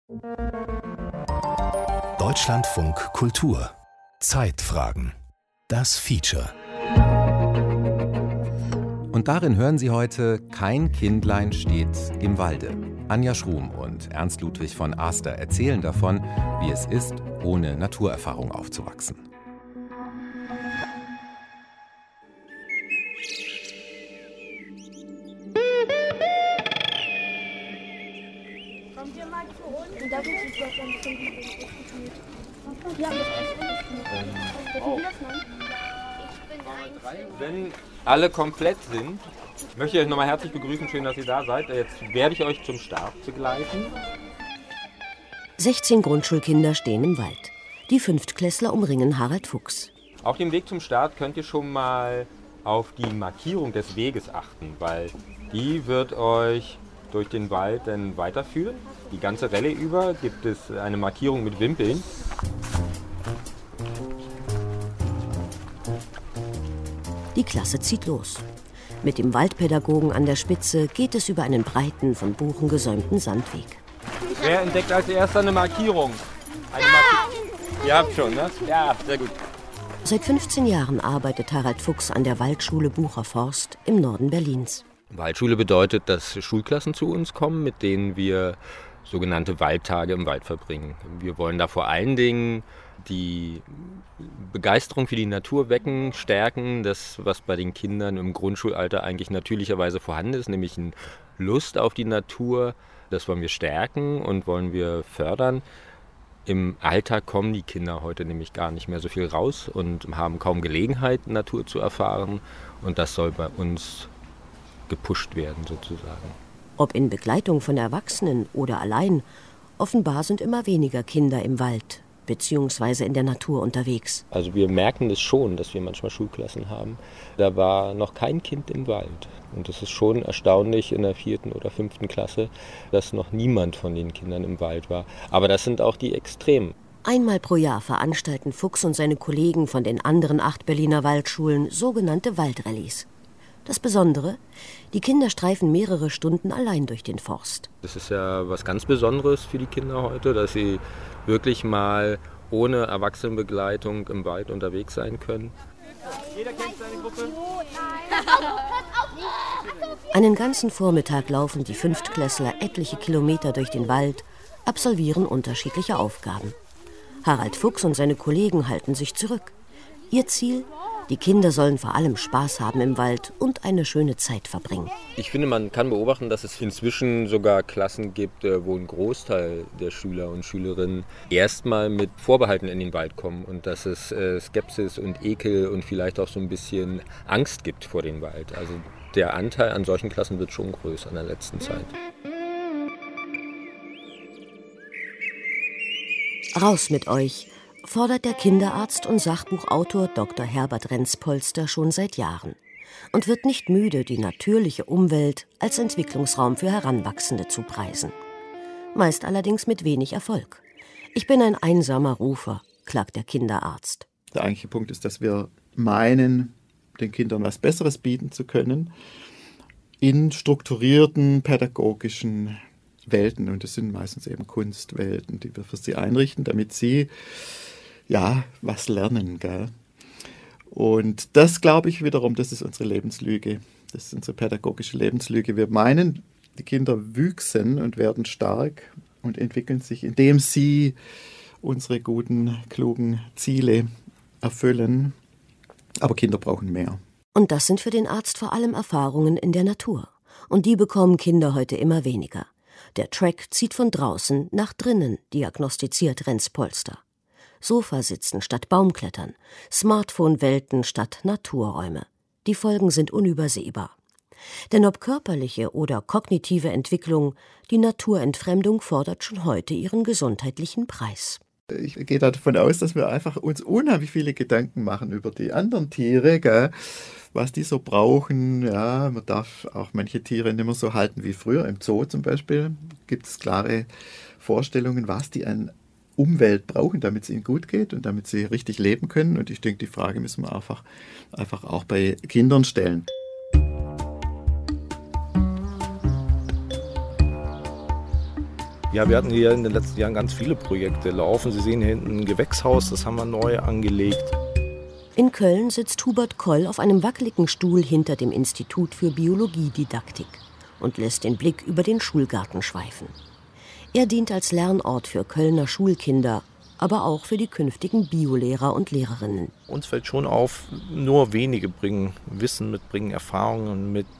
Deutschlandfunk Kultur. Zeitfragen. Das Feature. Und darin hören Sie heute Kein Kindlein steht im Walde. Anja Schrum und Ernst Ludwig von Aster erzählen davon, wie es ist, ohne Naturerfahrung aufzuwachsen. Kommt ihr mal zu uns? Und da gibt es was ein bisschen ja, Wenn alle komplett sind, möchte ich euch nochmal herzlich begrüßen. Schön, dass ihr da seid. Jetzt werde ich euch zum Start begleiten. 16 Grundschulkinder stehen im Wald. Die Fünftklässler umringen Harald Fuchs. Auf dem Weg zum Start könnt ihr schon mal auf die Markierung des Weges achten, weil die wird euch durch den Wald dann weiterführen. Die ganze Rallye über gibt es eine Markierung mit Wimpeln. Die Klasse zieht los. Mit dem Waldpädagogen an der Spitze geht es über einen breiten, von Buchen gesäumten Sandweg. Wer entdeckt als erster eine Markierung? Ihr habt schon, ne? Ja, sehr gut. Seit 15 Jahren arbeitet Harald Fuchs an der Waldschule Bucher Forst im Norden Berlins. Waldschule bedeutet, dass Schulklassen zu uns kommen, mit denen wir sogenannte Waldtage im Wald verbringen. Wir wollen da vor allen Dingen die Begeisterung für die Natur wecken, stärken, das, was bei den Kindern im Grundschulalter eigentlich natürlicherweise vorhanden ist, nämlich eine Lust auf die Natur. Das wollen wir stärken und wollen wir fördern. Im Alltag kommen die Kinder heute nämlich gar nicht mehr so viel raus und haben kaum Gelegenheit, Natur zu erfahren. Und das soll bei uns gepusht werden sozusagen. Ob in Begleitung von Erwachsenen oder allein, offenbar sind immer weniger Kinder im Wald bzw. in der Natur unterwegs. Also wir merken das schon, dass wir manchmal Schulklassen haben. Da war noch kein Kind im Wald. Und es ist schon erstaunlich in der 4. oder 5. Klasse, dass noch niemand von den Kindern im Wald war. Aber das sind auch die Extremen. Einmal pro Jahr veranstalten Fuchs und seine Kollegen von den anderen 8 Berliner Waldschulen sogenannte Waldrallyes. Das Besondere, die Kinder streifen mehrere Stunden allein durch den Forst. Das ist ja was ganz Besonderes für die Kinder heute, dass sie wirklich mal ohne Erwachsenenbegleitung im Wald unterwegs sein können. Jeder kennt seine Gruppe. Einen ganzen Vormittag laufen die Fünftklässler etliche Kilometer durch den Wald, absolvieren unterschiedliche Aufgaben. Harald Fuchs und seine Kollegen halten sich zurück. Ihr Ziel? Die Kinder sollen vor allem Spaß haben im Wald und eine schöne Zeit verbringen. Ich finde, man kann beobachten, dass es inzwischen sogar Klassen gibt, wo ein Großteil der Schüler und Schülerinnen erstmal mit Vorbehalten in den Wald kommen und dass es Skepsis und Ekel und vielleicht auch so ein bisschen Angst gibt vor dem Wald. Also der Anteil an solchen Klassen wird schon größer in der letzten Zeit. Raus mit euch, fordert der Kinderarzt und Sachbuchautor Dr. Herbert Renz-Polster schon seit Jahren und wird nicht müde, die natürliche Umwelt als Entwicklungsraum für Heranwachsende zu preisen. Meist allerdings mit wenig Erfolg. Ich bin ein einsamer Rufer, klagt der Kinderarzt. Der eigentliche Punkt ist, dass wir meinen, den Kindern was Besseres bieten zu können in strukturierten pädagogischen Welten. Und das sind meistens eben Kunstwelten, die wir für sie einrichten, damit sie was lernen, gell? Und das, glaube ich, wiederum, das ist unsere Lebenslüge. Das ist unsere pädagogische Lebenslüge. Wir meinen, die Kinder wüchsen und werden stark und entwickeln sich, indem sie unsere guten, klugen Ziele erfüllen. Aber Kinder brauchen mehr. Und das sind für den Arzt vor allem Erfahrungen in der Natur. Und die bekommen Kinder heute immer weniger. Der Track zieht von draußen nach drinnen, diagnostiziert Renz-Polster. Sofasitzen statt Baumklettern, Smartphone-Welten statt Naturräume. Die Folgen sind unübersehbar. Denn ob körperliche oder kognitive Entwicklung, die Naturentfremdung fordert schon heute ihren gesundheitlichen Preis. Ich gehe davon aus, dass wir einfach uns unheimlich viele Gedanken machen über die anderen Tiere, gell? Was die so brauchen. Ja, man darf auch manche Tiere nicht mehr so halten wie früher. Im Zoo zum Beispiel gibt es klare Vorstellungen, was die an Umwelt brauchen, damit es ihnen gut geht und damit sie richtig leben können. Und ich denke, die Frage müssen wir einfach auch bei Kindern stellen. Ja, wir hatten hier in den letzten Jahren ganz viele Projekte laufen. Sie sehen hier hinten ein Gewächshaus, das haben wir neu angelegt. In Köln sitzt Hubert Koll auf einem wackeligen Stuhl hinter dem Institut für Biologiedidaktik und lässt den Blick über den Schulgarten schweifen. Er dient als Lernort für Kölner Schulkinder, aber auch für die künftigen Biolehrer und Lehrerinnen. Uns fällt schon auf, nur wenige bringen Wissen mit, bringen Erfahrungen mit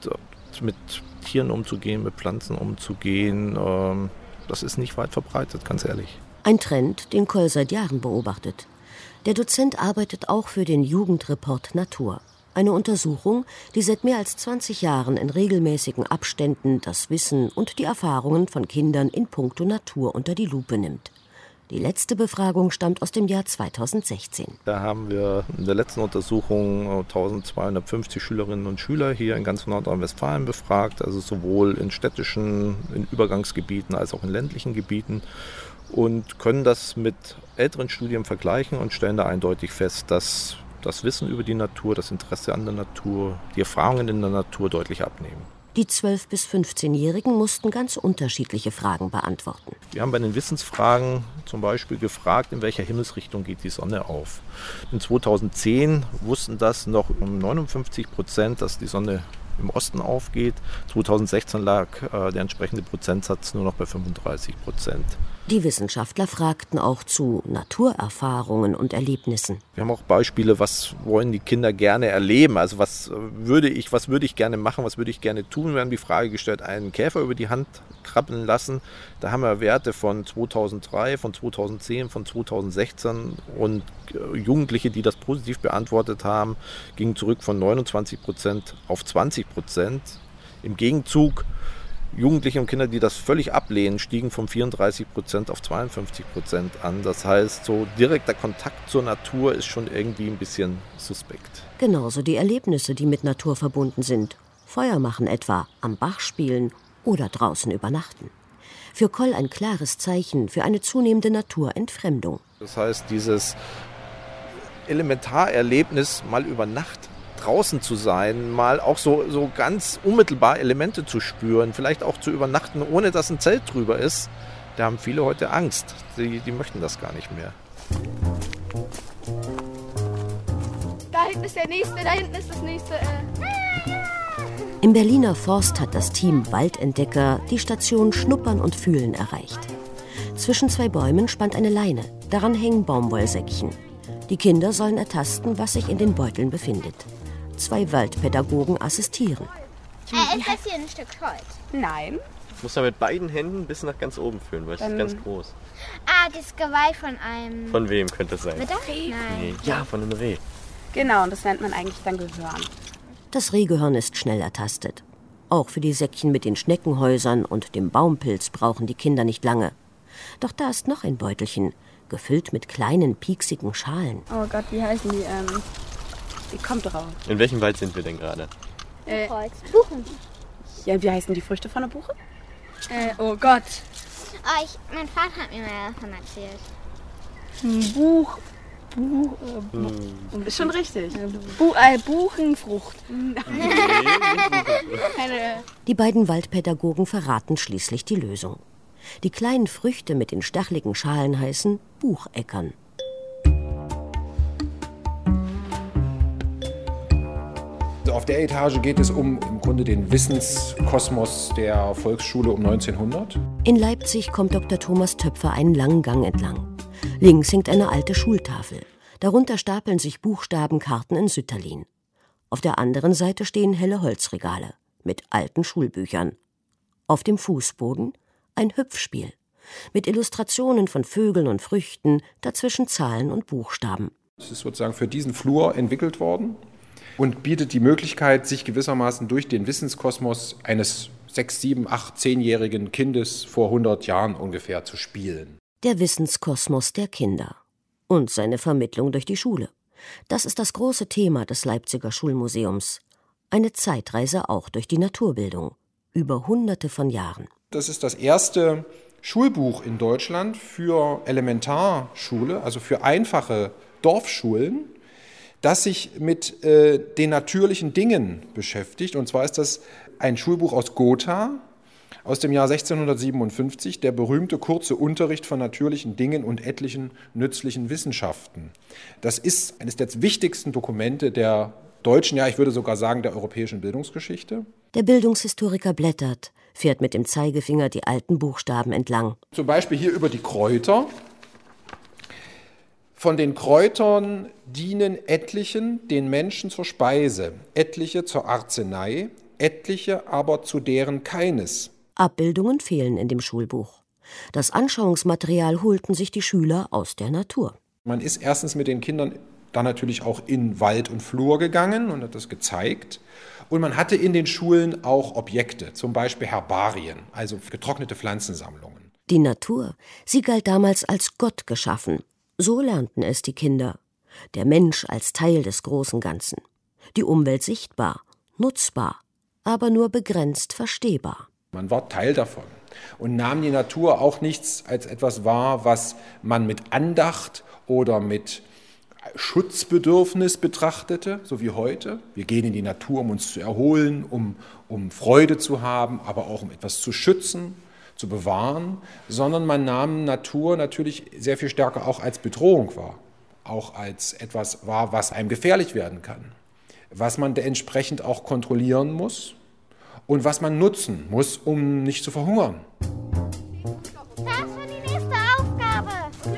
Tieren umzugehen, mit Pflanzen umzugehen. Das ist nicht weit verbreitet, ganz ehrlich. Ein Trend, den Koll seit Jahren beobachtet. Der Dozent arbeitet auch für den Jugendreport Natur. Eine Untersuchung, die seit mehr als 20 Jahren in regelmäßigen Abständen das Wissen und die Erfahrungen von Kindern in puncto Natur unter die Lupe nimmt. Die letzte Befragung stammt aus dem Jahr 2016. Da haben wir in der letzten Untersuchung 1250 Schülerinnen und Schüler hier in ganz Nordrhein-Westfalen befragt, also sowohl in städtischen, in Übergangsgebieten als auch in ländlichen Gebieten. Und können das mit älteren Studien vergleichen und stellen da eindeutig fest, dass das Wissen über die Natur, das Interesse an der Natur, die Erfahrungen in der Natur deutlich abnehmen. Die 12- bis 15-Jährigen mussten ganz unterschiedliche Fragen beantworten. Wir haben bei den Wissensfragen zum Beispiel gefragt, in welcher Himmelsrichtung geht die Sonne auf. In 2010 wussten das noch um 59%, dass die Sonne im Osten aufgeht. 2016 lag der entsprechende Prozentsatz nur noch bei 35%. Die Wissenschaftler fragten auch zu Naturerfahrungen und Erlebnissen. Wir haben auch Beispiele, was wollen die Kinder gerne erleben? Also was würde ich gerne machen, was würde ich gerne tun? Wir haben die Frage gestellt, einen Käfer über die Hand krabbeln lassen. Da haben wir Werte von 2003, von 2010, von 2016 und Jugendliche, die das positiv beantwortet haben, gingen zurück von 29% auf 20%. Im Gegenzug Jugendliche und Kinder, die das völlig ablehnen, stiegen von 34% auf 52% an. Das heißt, so direkter Kontakt zur Natur ist schon irgendwie ein bisschen suspekt. Genauso die Erlebnisse, die mit Natur verbunden sind. Feuer machen etwa, am Bach spielen oder draußen übernachten. Für Koll ein klares Zeichen für eine zunehmende Naturentfremdung. Das heißt, dieses Elementarerlebnis, mal über Nacht draußen zu sein, mal auch so ganz unmittelbar Elemente zu spüren, vielleicht auch zu übernachten, ohne dass ein Zelt drüber ist, da haben viele heute Angst. Die möchten das gar nicht mehr. Da hinten ist der nächste, da hinten ist das nächste. Im Berliner Forst hat das Team Waldentdecker die Station Schnuppern und Fühlen erreicht. Zwischen zwei Bäumen spannt eine Leine, daran hängen Baumwollsäckchen. Die Kinder sollen ertasten, was sich in den Beuteln befindet. 2 Waldpädagogen assistieren. Ist das hier ein Stück Holz? Nein. Ich muss da mit beiden Händen bis nach ganz oben führen, weil es ist ganz groß. Ah, das Geweih von einem... Von wem könnte es sein? Mit Reh? Nein. Nee. Ja, von einem Reh. Genau, und das nennt man eigentlich dann Gehörn. Das Rehgehörn ist schnell ertastet. Auch für die Säckchen mit den Schneckenhäusern und dem Baumpilz brauchen die Kinder nicht lange. Doch da ist noch ein Beutelchen, gefüllt mit kleinen, pieksigen Schalen. Oh Gott, wie heißen die? Die kommt drauf. In welchem Wald sind wir denn gerade? Buchen. Ja, wie heißen die Früchte von der Buche? Oh Gott. Oh, mein Vater hat mir mal davon erzählt. Ist schon richtig. Buchenfrucht. Die beiden Waldpädagogen verraten schließlich die Lösung. Die kleinen Früchte mit den stacheligen Schalen heißen Bucheckern. Auf der Etage geht es um im Grunde den Wissenskosmos der Volksschule um 1900. In Leipzig kommt Dr. Thomas Töpfer einen langen Gang entlang. Links hängt eine alte Schultafel. Darunter stapeln sich Buchstabenkarten in Sütterlin. Auf der anderen Seite stehen helle Holzregale mit alten Schulbüchern. Auf dem Fußboden ein Hüpfspiel mit Illustrationen von Vögeln und Früchten, dazwischen Zahlen und Buchstaben. Es ist sozusagen für diesen Flur entwickelt worden und bietet die Möglichkeit, sich gewissermaßen durch den Wissenskosmos eines 6-, 7-, 8-, 10-jährigen Kindes vor 100 Jahren ungefähr zu spielen. Der Wissenskosmos der Kinder und seine Vermittlung durch die Schule. Das ist das große Thema des Leipziger Schulmuseums. Eine Zeitreise auch durch die Naturbildung, über Hunderte von Jahren. Das ist das erste Schulbuch in Deutschland für Elementarschule, also für einfache Dorfschulen, das sich mit den natürlichen Dingen beschäftigt. Und zwar ist das ein Schulbuch aus Gotha, aus dem Jahr 1657, der berühmte kurze Unterricht von natürlichen Dingen und etlichen nützlichen Wissenschaften. Das ist eines der wichtigsten Dokumente der deutschen, ja, ich würde sogar sagen, der europäischen Bildungsgeschichte. Der Bildungshistoriker blättert, fährt mit dem Zeigefinger die alten Buchstaben entlang. Zum Beispiel hier über die Kräuter. Von den Kräutern dienen etlichen den Menschen zur Speise, etliche zur Arznei, etliche aber zu deren keines. Abbildungen fehlen in dem Schulbuch. Das Anschauungsmaterial holten sich die Schüler aus der Natur. Man ist erstens mit den Kindern dann natürlich auch in Wald und Flur gegangen und hat das gezeigt. Und man hatte in den Schulen auch Objekte, zum Beispiel Herbarien, also getrocknete Pflanzensammlungen. Die Natur, sie galt damals als Gott geschaffen. So lernten es die Kinder. Der Mensch als Teil des großen Ganzen. Die Umwelt sichtbar, nutzbar, aber nur begrenzt verstehbar. Man war Teil davon und nahm die Natur auch nichts als etwas wahr, was man mit Andacht oder mit Schutzbedürfnis betrachtete, so wie heute. Wir gehen in die Natur, um uns zu erholen, um Freude zu haben, aber auch um etwas zu schützen, zu bewahren, sondern man nahm Natur natürlich sehr viel stärker auch als Bedrohung wahr, auch als etwas wahr, was einem gefährlich werden kann, was man entsprechend auch kontrollieren muss und was man nutzen muss, um nicht zu verhungern. Das ist schon die nächste Aufgabe.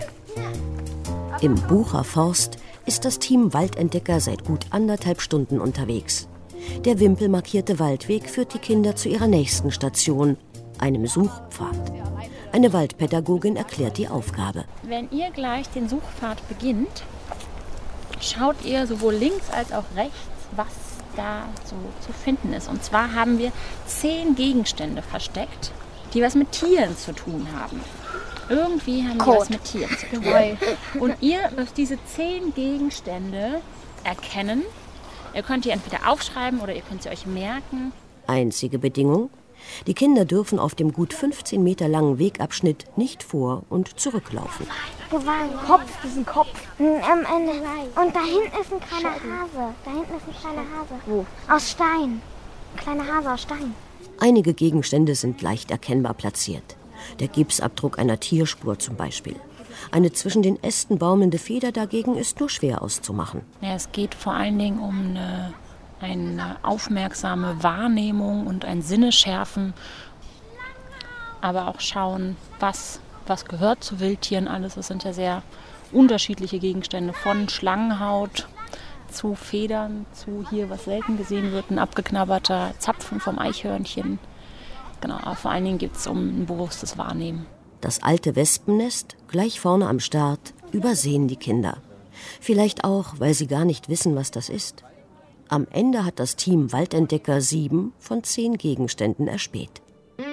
Im Bucher Forst ist das Team Waldentdecker seit gut 1,5 Stunden unterwegs. Der wimpelmarkierte Waldweg führt die Kinder zu ihrer nächsten Station, einem Suchpfad. Eine Waldpädagogin erklärt die Aufgabe. Wenn ihr gleich den Suchpfad beginnt, schaut ihr sowohl links als auch rechts, was da so zu finden ist. Und zwar haben wir 10 Gegenstände versteckt, die was mit Tieren zu tun haben. Irgendwie haben die was mit Tieren zu tun. Und ihr müsst diese 10 Gegenstände erkennen. Ihr könnt die entweder aufschreiben oder ihr könnt sie euch merken. Einzige Bedingung: Die Kinder dürfen auf dem gut 15 Meter langen Wegabschnitt nicht vor- und zurücklaufen. Kopf, diesen Kopf. Am Ende. Und da hinten ist ein kleiner Hase. Da hinten ist ein kleiner Hase. Wo? Aus Stein. Ein kleiner Hase aus Stein. Einige Gegenstände sind leicht erkennbar platziert. Der Gipsabdruck einer Tierspur zum Beispiel. Eine zwischen den Ästen baumelnde Feder dagegen ist nur schwer auszumachen. Ja, es geht vor allen Dingen um eine aufmerksame Wahrnehmung und ein Sinneschärfen. Aber auch schauen, was gehört zu Wildtieren alles. Das sind ja sehr unterschiedliche Gegenstände. Von Schlangenhaut zu Federn, zu hier, was selten gesehen wird, ein abgeknabberter Zapfen vom Eichhörnchen. Genau, aber vor allen Dingen geht es um ein bewusstes Wahrnehmen. Das alte Wespennest, gleich vorne am Start, übersehen die Kinder. Vielleicht auch, weil sie gar nicht wissen, was das ist. Am Ende hat das Team Waldentdecker 7 von 10 Gegenständen erspäht.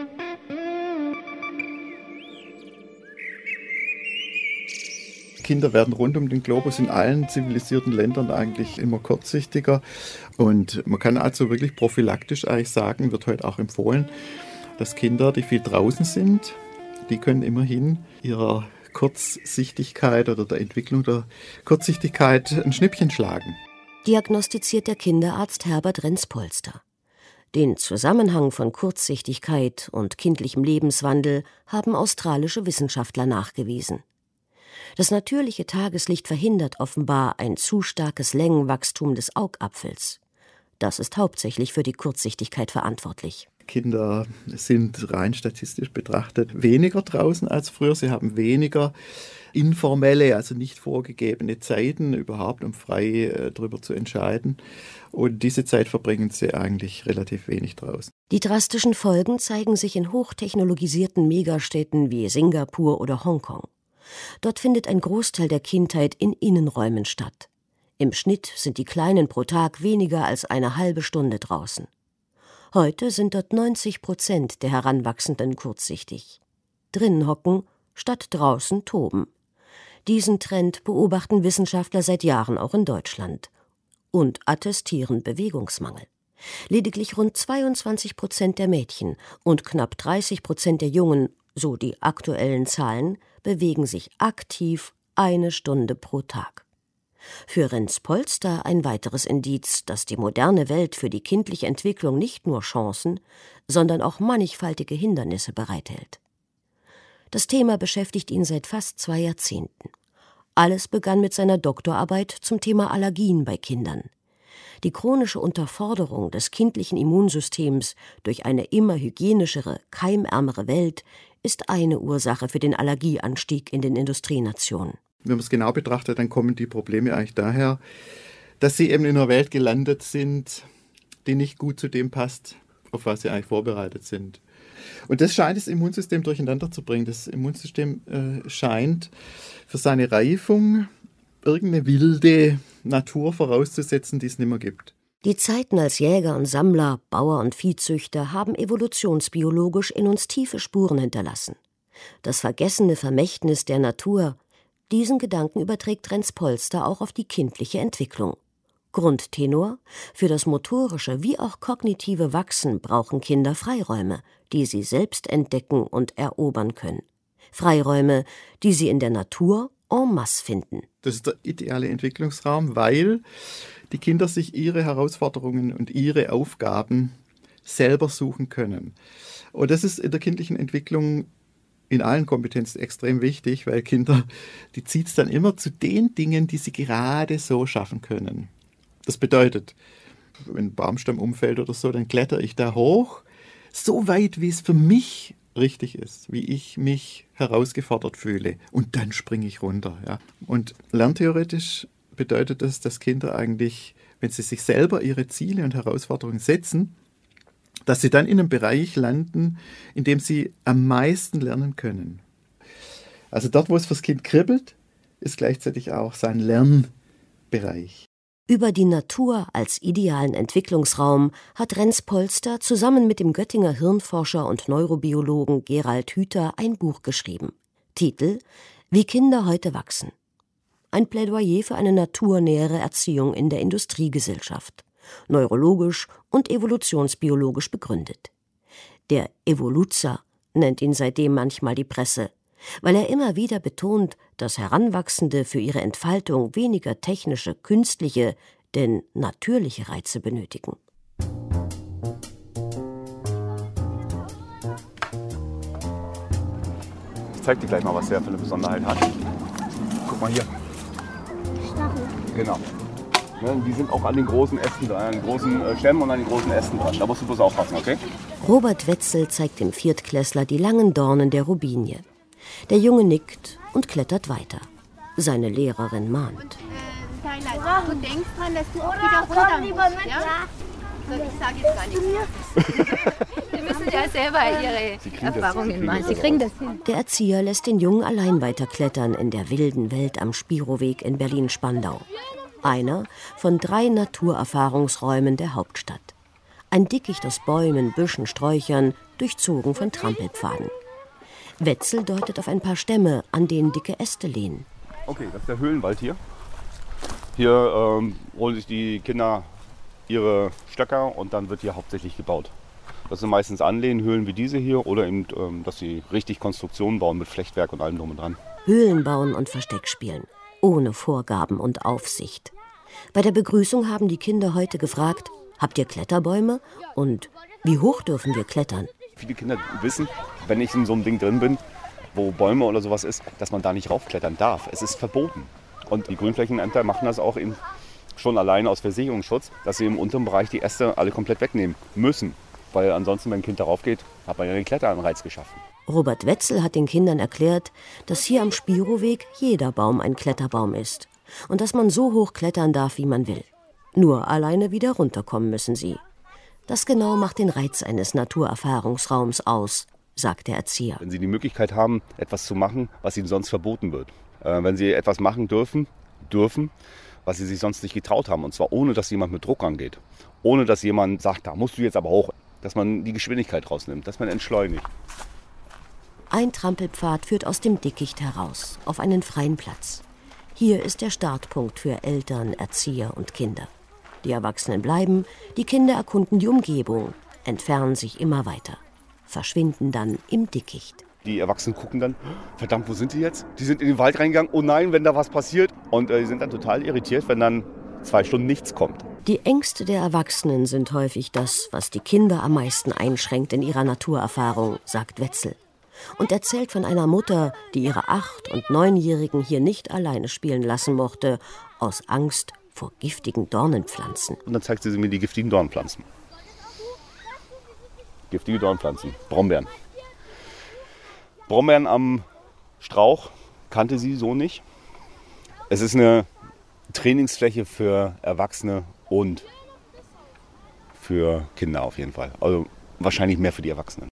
Kinder werden rund um den Globus in allen zivilisierten Ländern eigentlich immer kurzsichtiger. Und man kann also wirklich prophylaktisch eigentlich sagen, wird heute auch empfohlen, dass Kinder, die viel draußen sind, die können immerhin ihrer Kurzsichtigkeit oder der Entwicklung der Kurzsichtigkeit ein Schnippchen schlagen. Diagnostiziert der Kinderarzt Herbert Renz-Polster. Den Zusammenhang von Kurzsichtigkeit und kindlichem Lebenswandel haben australische Wissenschaftler nachgewiesen. Das natürliche Tageslicht verhindert offenbar ein zu starkes Längenwachstum des Augapfels. Das ist hauptsächlich für die Kurzsichtigkeit verantwortlich. Kinder sind rein statistisch betrachtet weniger draußen als früher. Sie haben weniger informelle, also nicht vorgegebene Zeiten überhaupt, um frei darüber zu entscheiden. Und diese Zeit verbringen sie eigentlich relativ wenig draußen. Die drastischen Folgen zeigen sich in hochtechnologisierten Megastädten wie Singapur oder Hongkong. Dort findet ein Großteil der Kindheit in Innenräumen statt. Im Schnitt sind die Kleinen pro Tag weniger als eine halbe Stunde draußen. Heute sind dort 90% der Heranwachsenden kurzsichtig. Drinnen hocken, statt draußen toben. Diesen Trend beobachten Wissenschaftler seit Jahren auch in Deutschland und attestieren Bewegungsmangel. Lediglich rund 22% der Mädchen und knapp 30% der Jungen, so die aktuellen Zahlen, bewegen sich aktiv 1 Stunde pro Tag. Für Renz Polster ein weiteres Indiz, dass die moderne Welt für die kindliche Entwicklung nicht nur Chancen, sondern auch mannigfaltige Hindernisse bereithält. Das Thema beschäftigt ihn seit fast 2 Jahrzehnten. Alles begann mit seiner Doktorarbeit zum Thema Allergien bei Kindern. Die chronische Unterforderung des kindlichen Immunsystems durch eine immer hygienischere, keimärmere Welt ist eine Ursache für den Allergieanstieg in den Industrienationen. Wenn man es genau betrachtet, dann kommen die Probleme eigentlich daher, dass sie eben in einer Welt gelandet sind, die nicht gut zu dem passt, auf was sie eigentlich vorbereitet sind. Und das scheint das Immunsystem durcheinander zu bringen. Das Immunsystem scheint für seine Reifung irgendeine wilde Natur vorauszusetzen, die es nicht mehr gibt. Die Zeiten als Jäger und Sammler, Bauer und Viehzüchter haben evolutionsbiologisch in uns tiefe Spuren hinterlassen. Das vergessene Vermächtnis der Natur, diesen Gedanken überträgt Renz Polster auch auf die kindliche Entwicklung. Grundtenor: Für das motorische wie auch kognitive Wachsen brauchen Kinder Freiräume, die sie selbst entdecken und erobern können. Freiräume, die sie in der Natur en masse finden. Das ist der ideale Entwicklungsraum, weil die Kinder sich ihre Herausforderungen und ihre Aufgaben selber suchen können. Und das ist in der kindlichen Entwicklung in allen Kompetenzen extrem wichtig, weil Kinder, die zieht es dann immer zu den Dingen, die sie gerade so schaffen können. Das bedeutet, wenn ein Baumstamm umfällt oder so, dann kletter ich da hoch, so weit, wie es für mich richtig ist, wie ich mich herausgefordert fühle. Und dann springe ich runter. Ja. Und lerntheoretisch bedeutet das, dass Kinder eigentlich, wenn sie sich selber ihre Ziele und Herausforderungen setzen, dass sie dann in einem Bereich landen, in dem sie am meisten lernen können. Also dort, wo es fürs Kind kribbelt, ist gleichzeitig auch sein Lernbereich. Über die Natur als idealen Entwicklungsraum hat Renz Polster zusammen mit dem Göttinger Hirnforscher und Neurobiologen Gerald Hüther ein Buch geschrieben. Titel: Wie Kinder heute wachsen. Ein Plädoyer für eine naturnähere Erziehung in der Industriegesellschaft, neurologisch und evolutionsbiologisch begründet. Der Evoluzer nennt ihn seitdem manchmal die Presse, weil er immer wieder betont, dass Heranwachsende für ihre Entfaltung weniger technische, künstliche, denn natürliche Reize benötigen. Ich zeig dir gleich mal, was der für eine Besonderheit hat. Guck mal hier. Stachel. Genau. Die sind auch an den großen Ästen dran, an den großen Stämmen und an den großen Ästen dran. Da musst du bloß aufpassen, okay? Robert Wetzel zeigt dem Viertklässler die langen Dornen der Robinie. Der Junge nickt und klettert weiter. Seine Lehrerin mahnt. Du denkst dran, dass du auch wieder runter musst, ja? Ich sage jetzt gar nichts. Sie müssen ja selber ihre Erfahrungen machen. Sie kriegen das hin. Der Erzieher lässt den Jungen allein weiterklettern in der wilden Welt am Spiroweg in Berlin-Spandau. Einer von 3 Naturerfahrungsräumen der Hauptstadt. Ein Dickicht aus Bäumen, Büschen, Sträuchern, durchzogen von Trampelpfaden. Wetzel deutet auf ein paar Stämme, an denen dicke Äste lehnen. Okay, das ist der Höhlenwald hier. Hier holen sich die Kinder ihre Stöcker und dann wird hier hauptsächlich gebaut. Das sind meistens Anlehnhöhlen wie diese hier oder eben, dass sie richtig Konstruktionen bauen mit Flechtwerk und allem drum und dran. Höhlen bauen und Versteck spielen, ohne Vorgaben und Aufsicht. Bei der Begrüßung haben die Kinder heute gefragt: Habt ihr Kletterbäume? Und wie hoch dürfen wir klettern? Viele Kinder wissen, wenn ich in so einem Ding drin bin, wo Bäume oder sowas ist, dass man da nicht raufklettern darf. Es ist verboten. Und die Grünflächenämter machen das auch eben schon alleine aus Versicherungsschutz, dass sie im unteren Bereich die Äste alle komplett wegnehmen müssen. Weil ansonsten, wenn ein Kind darauf geht, hat man ja den Kletteranreiz geschaffen. Robert Wetzel hat den Kindern erklärt, dass hier am Spiroweg jeder Baum ein Kletterbaum ist und dass man so hoch klettern darf, wie man will. Nur alleine wieder runterkommen müssen sie. Das genau macht den Reiz eines Naturerfahrungsraums aus, sagt der Erzieher. Wenn Sie die Möglichkeit haben, etwas zu machen, was Ihnen sonst verboten wird. Wenn Sie etwas machen dürfen, was Sie sich sonst nicht getraut haben. Und zwar ohne, dass jemand mit Druck rangeht. Ohne, dass jemand sagt, da musst du jetzt aber hoch. Dass man die Geschwindigkeit rausnimmt, dass man entschleunigt. Ein Trampelpfad führt aus dem Dickicht heraus, auf einen freien Platz. Hier ist der Startpunkt für Eltern, Erzieher und Kinder. Die Erwachsenen bleiben, die Kinder erkunden die Umgebung, entfernen sich immer weiter, verschwinden dann im Dickicht. Die Erwachsenen gucken dann, verdammt, wo sind die jetzt? Die sind in den Wald reingegangen, oh nein, wenn da was passiert. Und die sind dann total irritiert, wenn dann 2 Stunden nichts kommt. Die Ängste der Erwachsenen sind häufig das, was die Kinder am meisten einschränkt in ihrer Naturerfahrung, sagt Wetzel. Und erzählt von einer Mutter, die ihre 8- und 9-Jährigen hier nicht alleine spielen lassen mochte, aus Angst vor giftigen Dornenpflanzen. Und dann zeigt sie mir die giftigen Dornenpflanzen. Giftige Dornenpflanzen, Brombeeren. Brombeeren am Strauch kannte sie so nicht. Es ist eine Trainingsfläche für Erwachsene und für Kinder auf jeden Fall. Also wahrscheinlich mehr für die Erwachsenen.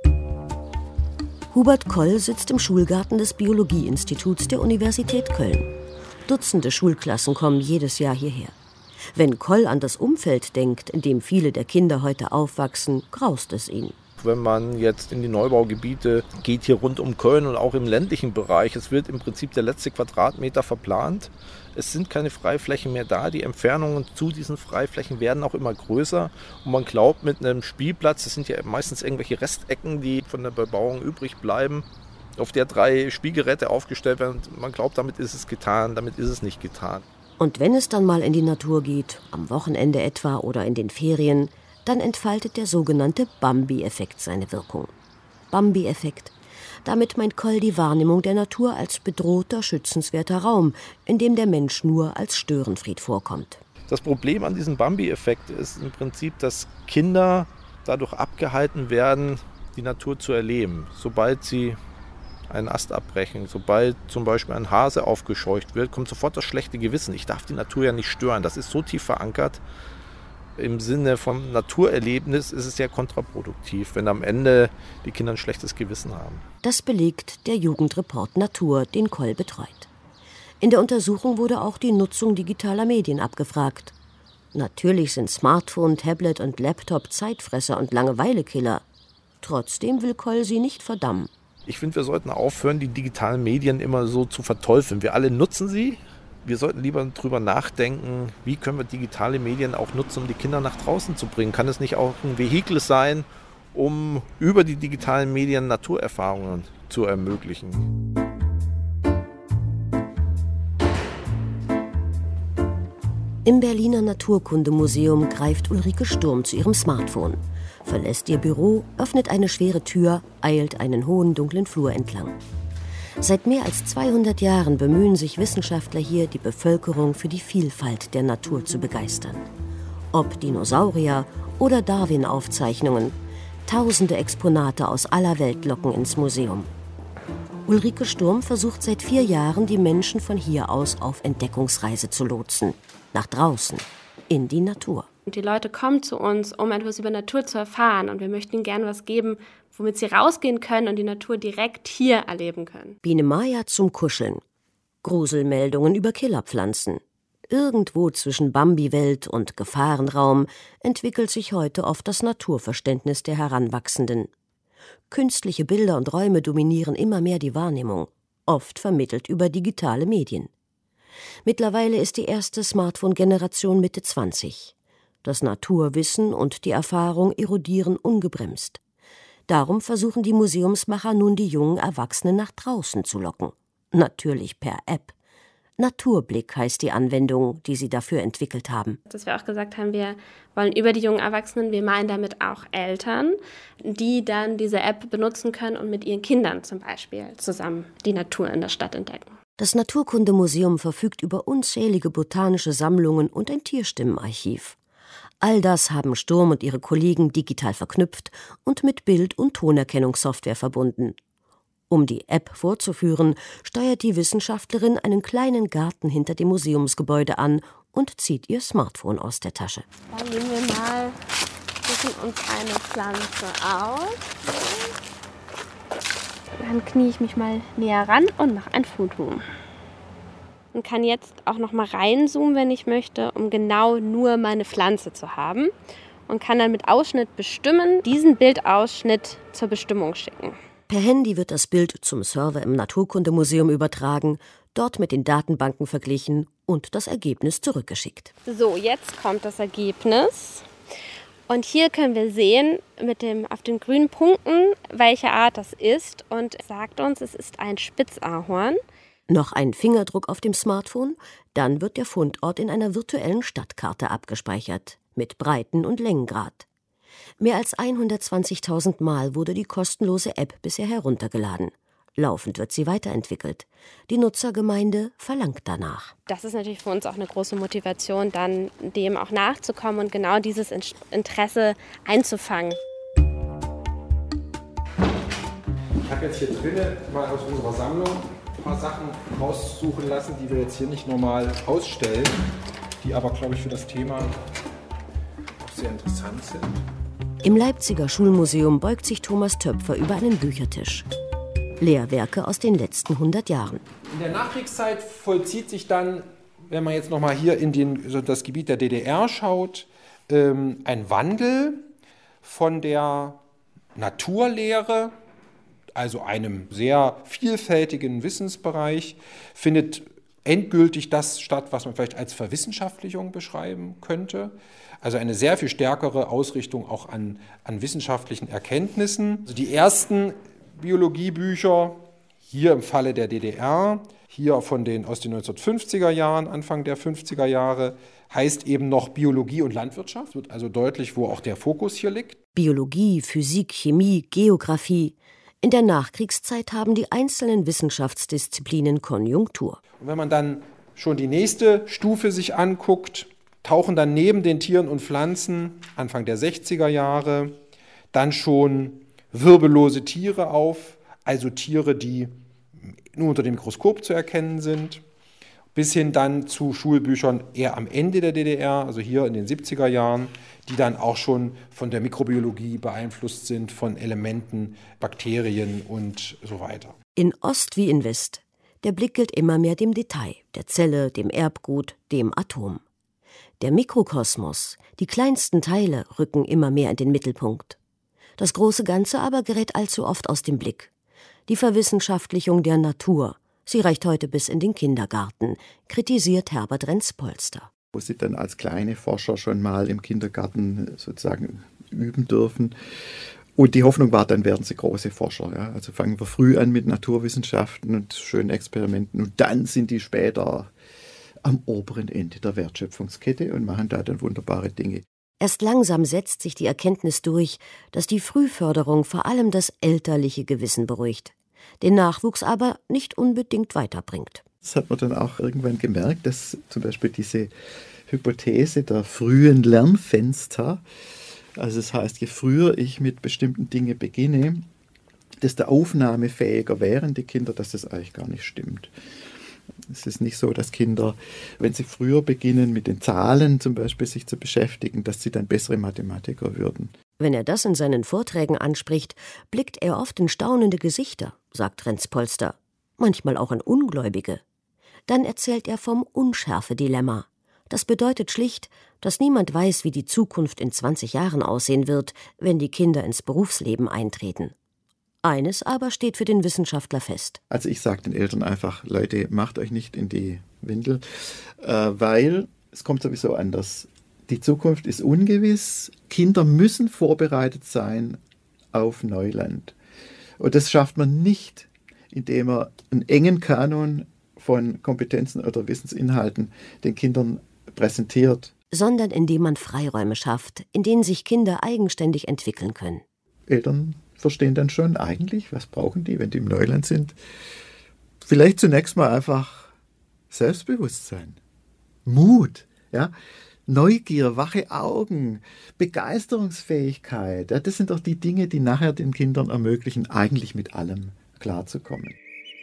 Hubert Koll sitzt im Schulgarten des Biologieinstituts der Universität Köln. Dutzende Schulklassen kommen jedes Jahr hierher. Wenn Koll an das Umfeld denkt, in dem viele der Kinder heute aufwachsen, graust es ihn. Wenn man jetzt in die Neubaugebiete geht, hier rund um Köln und auch im ländlichen Bereich, es wird im Prinzip der letzte Quadratmeter verplant. Es sind keine Freiflächen mehr da. Die Entfernungen zu diesen Freiflächen werden auch immer größer. Und man glaubt, mit einem Spielplatz, das sind ja meistens irgendwelche Restecken, die von der Bebauung übrig bleiben, auf der 3 Spielgeräte aufgestellt werden. Man glaubt, damit ist es getan, damit ist es nicht getan. Und wenn es dann mal in die Natur geht, am Wochenende etwa oder in den Ferien, dann entfaltet der sogenannte Bambi-Effekt seine Wirkung. Bambi-Effekt. Damit meint Koll die Wahrnehmung der Natur als bedrohter, schützenswerter Raum, in dem der Mensch nur als Störenfried vorkommt. Das Problem an diesem Bambi-Effekt ist im Prinzip, dass Kinder dadurch abgehalten werden, die Natur zu erleben. Sobald sie einen Ast abbrechen, sobald zum Beispiel ein Hase aufgescheucht wird, kommt sofort das schlechte Gewissen. Ich darf die Natur ja nicht stören. Das ist so tief verankert. Im Sinne vom Naturerlebnis ist es ja kontraproduktiv, wenn am Ende die Kinder ein schlechtes Gewissen haben. Das belegt der Jugendreport Natur, den Koll betreut. In der Untersuchung wurde auch die Nutzung digitaler Medien abgefragt. Natürlich sind Smartphone, Tablet und Laptop Zeitfresser und Langeweilekiller. Trotzdem will Koll sie nicht verdammen. Ich finde, wir sollten aufhören, die digitalen Medien immer so zu verteufeln. Wir alle nutzen sie. Wir sollten lieber drüber nachdenken, wie können wir digitale Medien auch nutzen, um die Kinder nach draußen zu bringen. Kann es nicht auch ein Vehikel sein, um über die digitalen Medien Naturerfahrungen zu ermöglichen? Im Berliner Naturkundemuseum greift Ulrike Sturm zu ihrem Smartphone, verlässt ihr Büro, öffnet eine schwere Tür, eilt einen hohen, dunklen Flur entlang. Seit mehr als 200 Jahren bemühen sich Wissenschaftler hier, die Bevölkerung für die Vielfalt der Natur zu begeistern. Ob Dinosaurier oder Darwin-Aufzeichnungen, tausende Exponate aus aller Welt locken ins Museum. Ulrike Sturm versucht seit 4 Jahren, die Menschen von hier aus auf Entdeckungsreise zu lotsen. Nach draußen, in die Natur. Und die Leute kommen zu uns, um etwas über Natur zu erfahren. Und wir möchten ihnen gerne was geben, womit sie rausgehen können und die Natur direkt hier erleben können. Biene Maya zum Kuscheln. Gruselmeldungen über Killerpflanzen. Irgendwo zwischen Bambi-Welt und Gefahrenraum entwickelt sich heute oft das Naturverständnis der Heranwachsenden. Künstliche Bilder und Räume dominieren immer mehr die Wahrnehmung, oft vermittelt über digitale Medien. Mittlerweile ist die erste Smartphone-Generation Mitte 20. Das Naturwissen und die Erfahrung erodieren ungebremst. Darum versuchen die Museumsmacher nun, die jungen Erwachsenen nach draußen zu locken. Natürlich per App. Naturblick heißt die Anwendung, die sie dafür entwickelt haben. Dass wir auch gesagt haben, wir wollen über die jungen Erwachsenen, wir meinen damit auch Eltern, die dann diese App benutzen können und mit ihren Kindern zum Beispiel zusammen die Natur in der Stadt entdecken. Das Naturkundemuseum verfügt über unzählige botanische Sammlungen und ein Tierstimmenarchiv. All das haben Sturm und ihre Kollegen digital verknüpft und mit Bild- und Tonerkennungssoftware verbunden. Um die App vorzuführen, steuert die Wissenschaftlerin einen kleinen Garten hinter dem Museumsgebäude an und zieht ihr Smartphone aus der Tasche. Dann nehmen wir mal, suchen uns eine Pflanze aus. Dann knie ich mich mal näher ran und mache ein Foto. Und kann jetzt auch noch mal reinzoomen, wenn ich möchte, um genau nur meine Pflanze zu haben. Und kann dann mit Ausschnitt bestimmen, diesen Bildausschnitt zur Bestimmung schicken. Per Handy wird das Bild zum Server im Naturkundemuseum übertragen, dort mit den Datenbanken verglichen und das Ergebnis zurückgeschickt. So, jetzt kommt das Ergebnis. Und hier können wir sehen, auf den grünen Punkten, welche Art das ist. Und es sagt uns, es ist ein Spitzahorn. Noch ein Fingerdruck auf dem Smartphone, dann wird der Fundort in einer virtuellen Stadtkarte abgespeichert, mit Breiten- und Längengrad. Mehr als 120.000 Mal wurde die kostenlose App bisher heruntergeladen. Laufend wird sie weiterentwickelt. Die Nutzergemeinde verlangt danach. Das ist natürlich für uns auch eine große Motivation, dann dem auch nachzukommen und genau dieses Interesse einzufangen. Ich habe jetzt hier drinnen mal aus unserer Sammlung ein paar Sachen raussuchen lassen, die wir jetzt hier nicht normal ausstellen, die aber, glaube ich, für das Thema auch sehr interessant sind. Im Leipziger Schulmuseum beugt sich Thomas Töpfer über einen Büchertisch. Lehrwerke aus den letzten 100 Jahren. In der Nachkriegszeit vollzieht sich dann, wenn man jetzt noch mal hier in das Gebiet der DDR schaut, ein Wandel von der Naturlehre, also einem sehr vielfältigen Wissensbereich, findet endgültig das statt, was man vielleicht als Verwissenschaftlichung beschreiben könnte. Also eine sehr viel stärkere Ausrichtung auch an wissenschaftlichen Erkenntnissen. Also die ersten Biologiebücher, hier im Falle der DDR, hier aus den 1950er Jahren, Anfang der 50er Jahre, heißt eben noch Biologie und Landwirtschaft. Wird also deutlich, wo auch der Fokus hier liegt. Biologie, Physik, Chemie, Geographie. In der Nachkriegszeit haben die einzelnen Wissenschaftsdisziplinen Konjunktur. Und wenn man dann schon die nächste Stufe sich anguckt, tauchen dann neben den Tieren und Pflanzen Anfang der 60er Jahre dann schon wirbellose Tiere auf, also Tiere, die nur unter dem Mikroskop zu erkennen sind, bis hin dann zu Schulbüchern eher am Ende der DDR, also hier in den 70er Jahren, die dann auch schon von der Mikrobiologie beeinflusst sind, von Elementen, Bakterien und so weiter. In Ost wie in West. Der Blick gilt immer mehr dem Detail, der Zelle, dem Erbgut, dem Atom. Der Mikrokosmos, die kleinsten Teile rücken immer mehr in den Mittelpunkt. Das große Ganze aber gerät allzu oft aus dem Blick. Die Verwissenschaftlichung der Natur, sie reicht heute bis in den Kindergarten, kritisiert Herbert Renz-Polster. Wo sie dann als kleine Forscher schon mal im Kindergarten sozusagen üben dürfen. Und die Hoffnung war, dann werden sie große Forscher. Ja? Also fangen wir früh an mit Naturwissenschaften und schönen Experimenten und dann sind die später am oberen Ende der Wertschöpfungskette und machen da dann wunderbare Dinge. Erst langsam setzt sich die Erkenntnis durch, dass die Frühförderung vor allem das elterliche Gewissen beruhigt, den Nachwuchs aber nicht unbedingt weiterbringt. Das hat man dann auch irgendwann gemerkt, dass zum Beispiel diese Hypothese der frühen Lernfenster, also das heißt, je früher ich mit bestimmten Dingen beginne, desto aufnahmefähiger wären die Kinder, dass das eigentlich gar nicht stimmt. Es ist nicht so, dass Kinder, wenn sie früher beginnen, mit den Zahlen zum Beispiel sich zu beschäftigen, dass sie dann bessere Mathematiker würden. Wenn er das in seinen Vorträgen anspricht, blickt er oft in staunende Gesichter, sagt Renz-Polster, manchmal auch in Ungläubige. Dann erzählt er vom Unschärfe-Dilemma. Das bedeutet schlicht, dass niemand weiß, wie die Zukunft in 20 Jahren aussehen wird, wenn die Kinder ins Berufsleben eintreten. Eines aber steht für den Wissenschaftler fest. Also ich sage den Eltern einfach, Leute, macht euch nicht in die Windel, weil es kommt sowieso anders. Die Zukunft ist ungewiss. Kinder müssen vorbereitet sein auf Neuland. Und das schafft man nicht, indem man einen engen Kanon von Kompetenzen oder Wissensinhalten den Kindern präsentiert. Sondern indem man Freiräume schafft, in denen sich Kinder eigenständig entwickeln können. Eltern verstehen dann schon eigentlich, was brauchen die, wenn die im Neuland sind. Vielleicht zunächst mal einfach Selbstbewusstsein, Mut, ja? Neugier, wache Augen, Begeisterungsfähigkeit. Ja? Das sind doch die Dinge, die nachher den Kindern ermöglichen, eigentlich mit allem klarzukommen.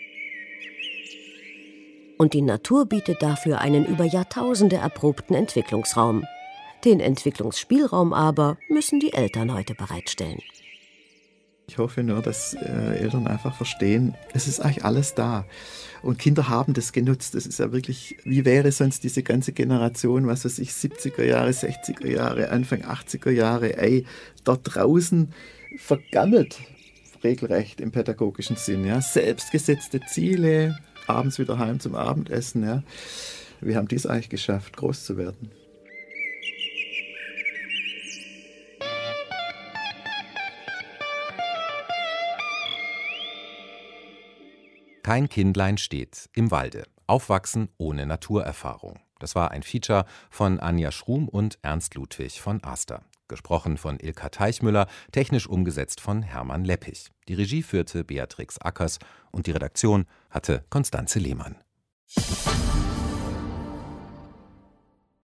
Und die Natur bietet dafür einen über Jahrtausende erprobten Entwicklungsraum. Den Entwicklungsspielraum aber müssen die Eltern heute bereitstellen. Ich hoffe nur, dass Eltern einfach verstehen, es ist eigentlich alles da. Und Kinder haben das genutzt. Das ist ja wirklich, wie wäre sonst diese ganze Generation, was weiß ich, 70er Jahre, 60er Jahre, Anfang 80er Jahre, dort draußen vergammelt, regelrecht im pädagogischen Sinn. Ja? Selbstgesetzte Ziele, abends wieder heim zum Abendessen. Ja? Wir haben dies eigentlich geschafft, groß zu werden. Kein Kindlein steht im Walde. Aufwachsen ohne Naturerfahrung. Das war ein Feature von Anja Schrum und Ernst Ludwig von Aster. Gesprochen von Ilka Teichmüller, technisch umgesetzt von Hermann Leppich. Die Regie führte Beatrix Ackers und die Redaktion hatte Constanze Lehmann.